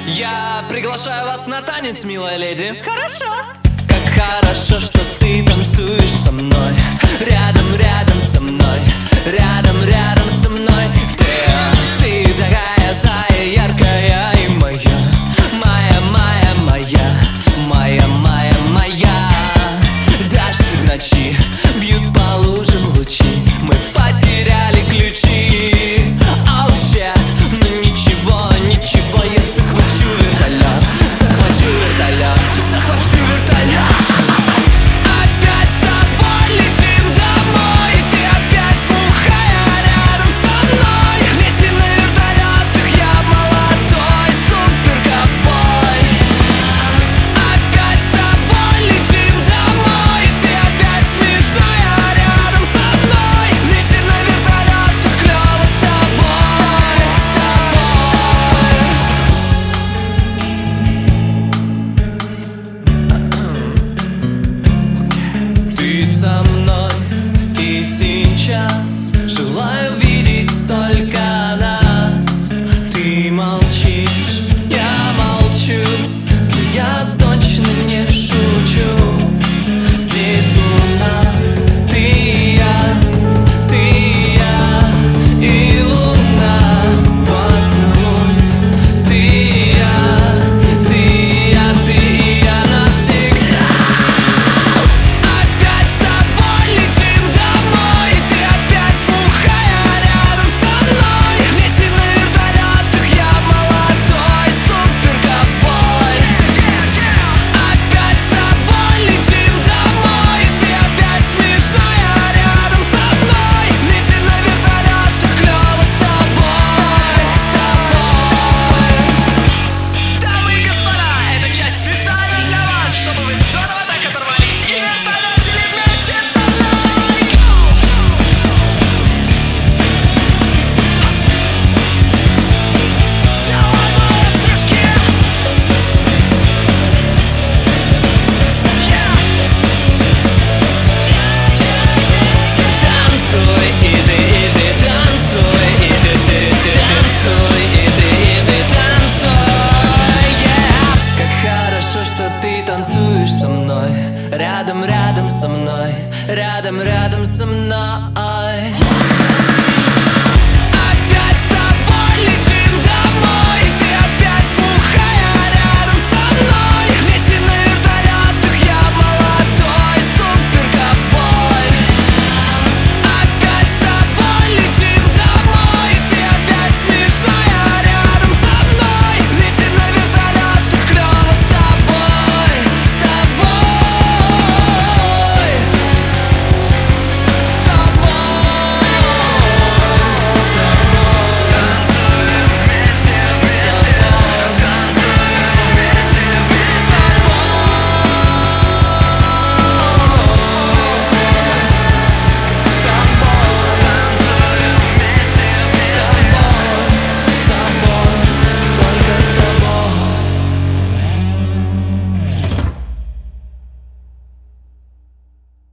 Я приглашаю вас на танец, милая леди. Хорошо. Как хорошо, что ты танцуешь со мной. Рядом, рядом со мной. Рядом, рядом со мной. Ты такая зая, яркая и моя. Моя, моя, моя. Моя, моя, моя. Дождь в ночи бьют по лужам лучи. Мы потеряли ключи. Oh shit, ну ничего, ничего. Я захвачу вертолет. Захвачу вертолет. Захвачу вертолет. Опять с тобой летим домой. Ты опять бухая рядом со мной. Летим на вертолетах, я молодой суперковбой. Опять с тобой летим домой. Ты опять смешная рядом со мной. Летим на вертолетах, клёво с тобой. С тобой. Ты со мной и сейчас желаю видеть только нас. Ты молчишь.